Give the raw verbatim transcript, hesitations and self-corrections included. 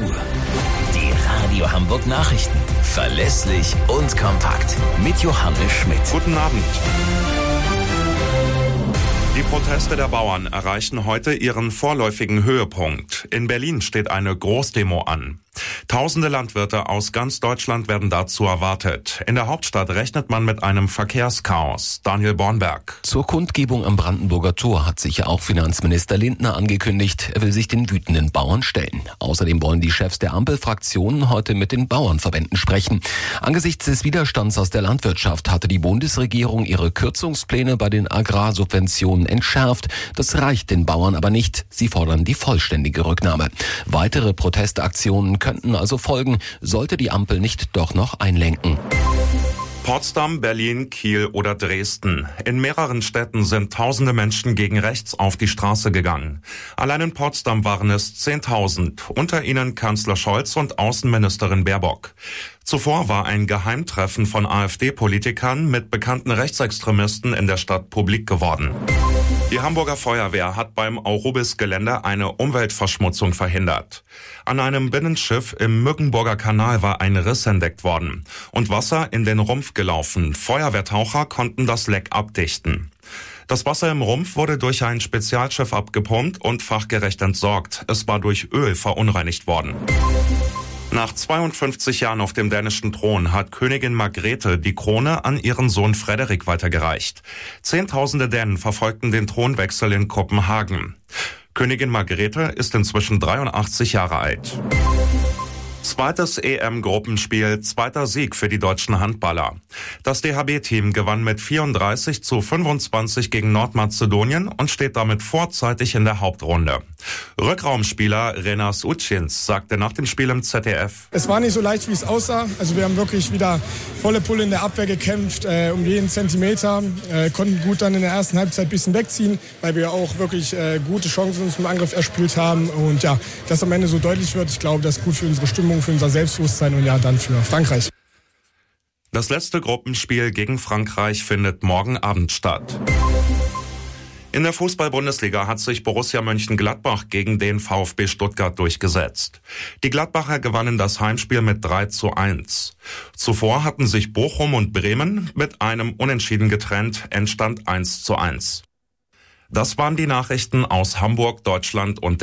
Uhr. Die Radio Hamburg Nachrichten. Verlässlich und kompakt. Mit Johannes Schmidt. Guten Abend. Die Proteste der Bauern erreichen heute ihren vorläufigen Höhepunkt. In Berlin steht eine Großdemo an. Tausende Landwirte aus ganz Deutschland werden dazu erwartet. In der Hauptstadt rechnet man mit einem Verkehrschaos. Daniel Bornberg. Zur Kundgebung am Brandenburger Tor hat sich auch Finanzminister Lindner angekündigt. Er will sich den wütenden Bauern stellen. Außerdem wollen die Chefs der Ampelfraktionen heute mit den Bauernverbänden sprechen. Angesichts des Widerstands aus der Landwirtschaft hatte die Bundesregierung ihre Kürzungspläne bei den Agrarsubventionen entschärft. Das reicht den Bauern aber nicht. Sie fordern die vollständige Rücknahme. Weitere Protestaktionen könnten also folgen, sollte die Ampel nicht doch noch einlenken. Potsdam, Berlin, Kiel oder Dresden. In mehreren Städten sind tausende Menschen gegen rechts auf die Straße gegangen. Allein in Potsdam waren es zehntausend, unter ihnen Kanzler Scholz und Außenministerin Baerbock. Zuvor war ein Geheimtreffen von AfD-Politikern mit bekannten Rechtsextremisten in der Stadt publik geworden. Die Hamburger Feuerwehr hat beim Aurubis-Gelände eine Umweltverschmutzung verhindert. An einem Binnenschiff im Mückenburger Kanal war ein Riss entdeckt worden und Wasser in den Rumpf gelaufen. Feuerwehrtaucher konnten das Leck abdichten. Das Wasser im Rumpf wurde durch ein Spezialschiff abgepumpt und fachgerecht entsorgt. Es war durch Öl verunreinigt worden. Nach zweiundfünfzig Jahren auf dem dänischen Thron hat Königin Margrethe die Krone an ihren Sohn Frederik weitergereicht. Zehntausende Dänen verfolgten den Thronwechsel in Kopenhagen. Königin Margrethe ist inzwischen dreiundachtzig Jahre alt. Zweites E M-Gruppenspiel, zweiter Sieg für die deutschen Handballer. Das D H B-Team gewann mit vierunddreißig zu fünfundzwanzig gegen Nordmazedonien und steht damit vorzeitig in der Hauptrunde. Rückraumspieler Renas Ucins sagte nach dem Spiel im Z D F: Es war nicht so leicht, wie es aussah. Also wir haben wirklich wieder volle Pulle in der Abwehr gekämpft, äh, um jeden Zentimeter. Äh, konnten gut dann in der ersten Halbzeit ein bisschen wegziehen, weil wir auch wirklich äh, gute Chancen uns im Angriff erspielt haben. Und ja, dass am Ende so deutlich wird, ich glaube, das ist gut für unsere Stimmung, für unser Selbstbewusstsein und ja, dann für Frankreich. Das letzte Gruppenspiel gegen Frankreich findet morgen Abend statt. In der Fußball-Bundesliga hat sich Borussia Mönchengladbach gegen den VfB Stuttgart durchgesetzt. Die Gladbacher gewannen das Heimspiel mit drei zu eins. Zuvor hatten sich Bochum und Bremen mit einem Unentschieden getrennt, Endstand eins zu eins. Das waren die Nachrichten aus Hamburg, Deutschland und der